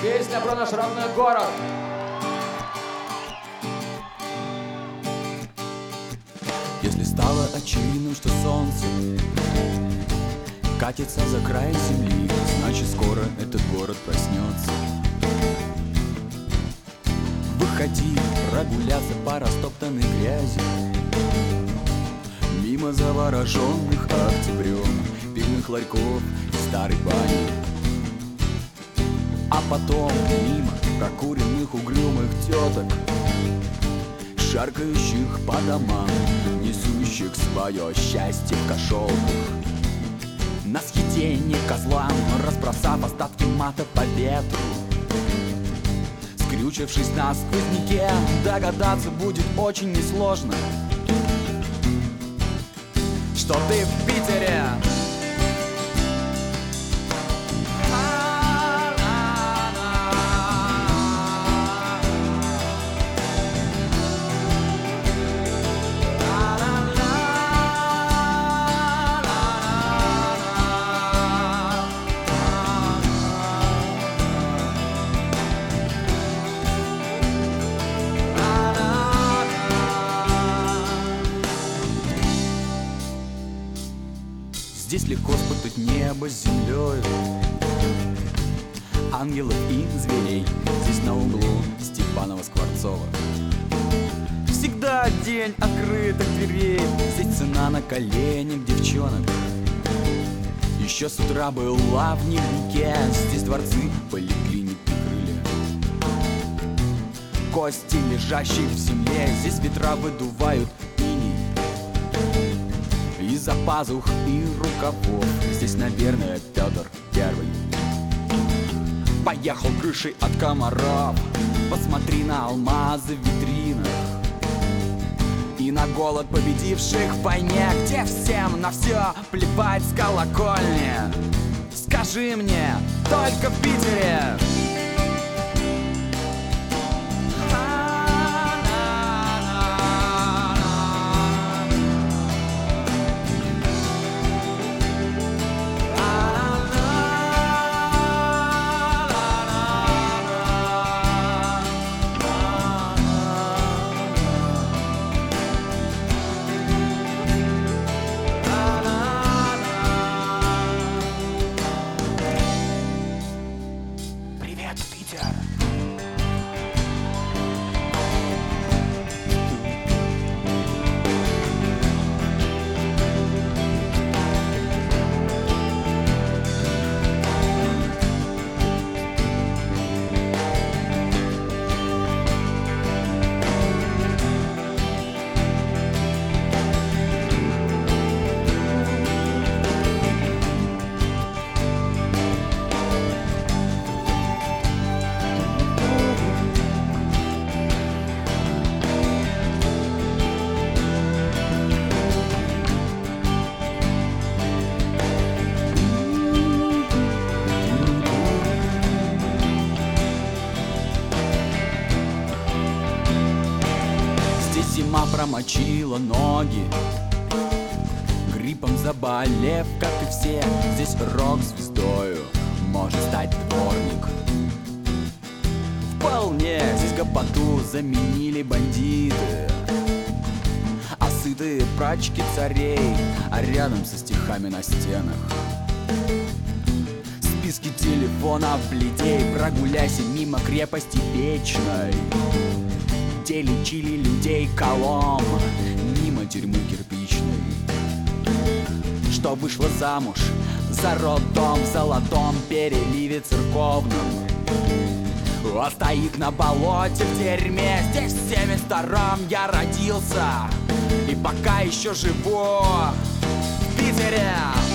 Песня про наш родной город. Если стало очевидным, что солнце катится за край земли, значит скоро этот город проснется. Выходи прогуляться по растоптанной грязи, мимо завороженных октябрем пивных ларьков и старой бани, а потом мимо прокуренных угрюмых теток, шаркающих по домам, несущих свое счастье в кошелках. На съедение козлам, разбросав остатки мата по ветру, скрючившись на сквозняке, догадаться будет очень несложно, что ты в Питере. Здесь легко спутать небо с землей, ангелов и зверей. Здесь на углу Степанова-Скворцова всегда день открытых дверей. Здесь цена на коленях девчонок еще с утра была в дневнике. Здесь дворцы поликлиник крылья, кости, лежащие в земле. Здесь ветра выдувают из-за пазух и рукавов. Здесь, наверное, Петр Первый поехал крышей от комаров. Посмотри на алмазы в витринах и на голод победивших в войне, где всем на все плевать с колокольни. Скажи мне, только в Питере зима промочила ноги, гриппом заболев, как и все. Здесь рок-звездою может стать дворник. Вполне здесь гопоту заменили бандиты, а сытые прачки царей, а рядом со стихами на стенах списки телефонов людей. Прогуляйся мимо крепости вечной, где лечили людей колом, мимо тюрьмы кирпичной, что вышла замуж за роддом в золотом переливе церковном, а стоит на болоте в дерьме. Здесь в 72-м я родился и пока еще живу в Питере.